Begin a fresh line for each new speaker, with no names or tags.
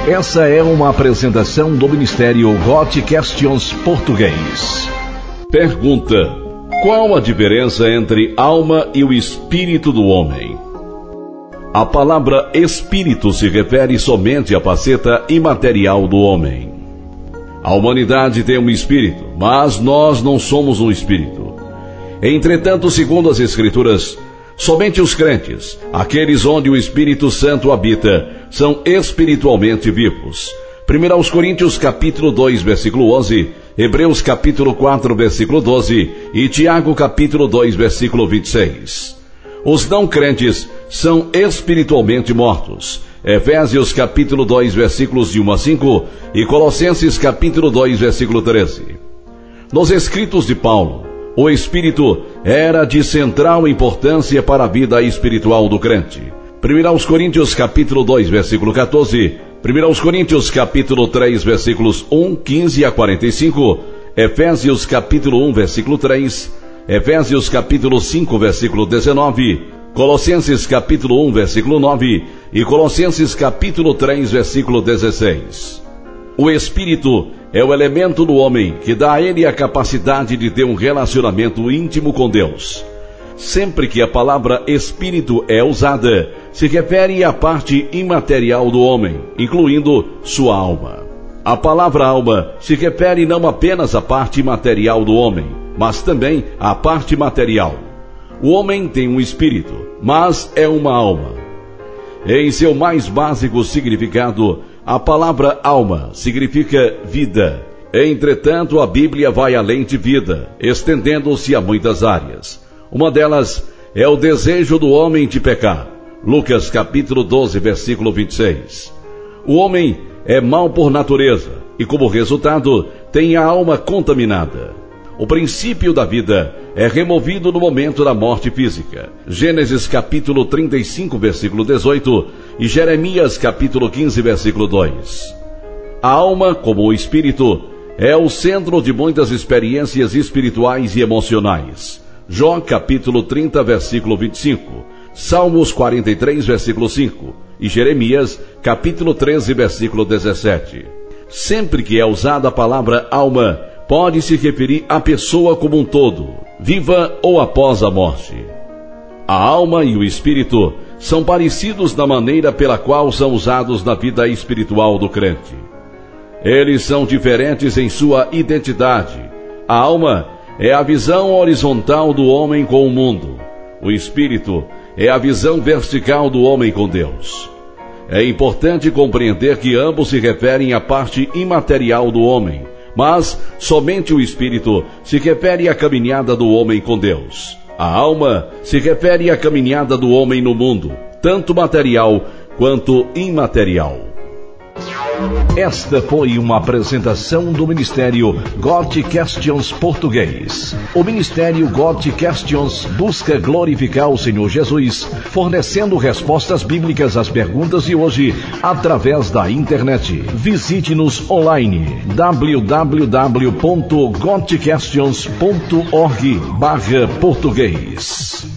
Essa é uma apresentação do Ministério God Questions Português. Pergunta: qual a diferença entre alma e o espírito do homem? A palavra espírito se refere somente à faceta imaterial do homem. A humanidade tem um espírito, mas nós não somos um espírito. Entretanto, segundo as Escrituras, somente os crentes, aqueles onde o Espírito Santo habita, são espiritualmente vivos. 1 Coríntios capítulo 2, versículo 11, Hebreus capítulo 4, versículo 12 e Tiago capítulo 2, versículo 26. Os não crentes são espiritualmente mortos. Efésios capítulo 2, versículos de 1 a 5 e Colossenses capítulo 2, versículo 13. Nos escritos de Paulo, o Espírito era de central importância para a vida espiritual do crente. 1 Coríntios capítulo 2, versículo 14, 1 Coríntios capítulo 3, versículos 1, 15 a 45, Efésios capítulo 1, versículo 3, Efésios capítulo 5, versículo 19, Colossenses capítulo 1, versículo 9 e Colossenses capítulo 3, versículo 16. O Espírito é o elemento do homem que dá a ele a capacidade de ter um relacionamento íntimo com Deus. Sempre que a palavra Espírito é usada, se refere à parte imaterial do homem, incluindo sua alma. A palavra alma se refere não apenas à parte imaterial do homem, mas também à parte material. O homem tem um espírito, mas é uma alma. Em seu mais básico significado, a palavra alma significa vida. Entretanto, a Bíblia vai além de vida, estendendo-se a muitas áreas. Uma delas é o desejo do homem de pecar. Lucas capítulo 12, versículo 26. O homem é mau por natureza e, como resultado, tem a alma contaminada. O princípio da vida é removido no momento da morte física. Gênesis capítulo 35, versículo 18 e Jeremias capítulo 15, versículo 2. A alma, como o espírito, é o centro de muitas experiências espirituais e emocionais. Jó capítulo 30, versículo 25, Salmos 43, versículo 5 e Jeremias capítulo 13, versículo 17. Sempre que é usada a palavra alma, pode se referir à pessoa como um todo, viva ou após a morte. A alma e o espírito são parecidos na maneira pela qual são usados na vida espiritual do crente. Eles são diferentes em sua identidade. A alma é a visão horizontal do homem com o mundo. O espírito é a visão vertical do homem com Deus. É importante compreender que ambos se referem à parte imaterial do homem, mas somente o espírito se refere à caminhada do homem com Deus. A alma se refere à caminhada do homem no mundo, tanto material quanto imaterial. Esta foi uma apresentação do Ministério God Questions Português. O Ministério God Questions busca glorificar o Senhor Jesus, fornecendo respostas bíblicas às perguntas de hoje através da internet. Visite-nos online www.godquestions.org/português.